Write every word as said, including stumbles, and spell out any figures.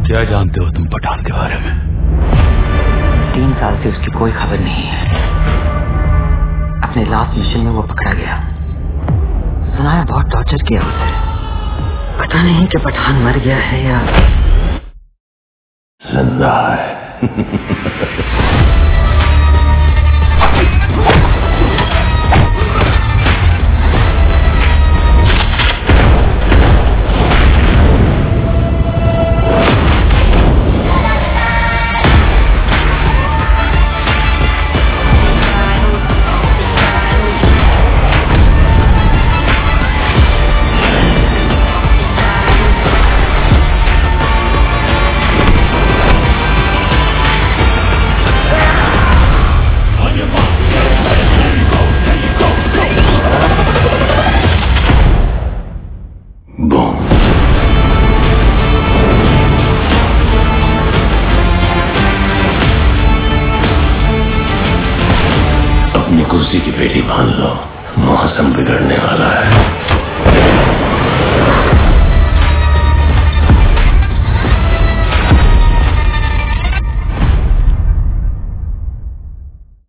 क्या जानते हो तुम पठान के बारे में? तीन साल से उसकी कोई खबर नहीं है। अपने लास्ट मिशन में वो पकड़ा गया। सुना है बहुत टॉर्चर किया उसे। पता नहीं कि पठान मर गया है या जिंदा है। अपनी कुर्सी की पेटी बांध लो, मौसम बिगड़ने वाला है।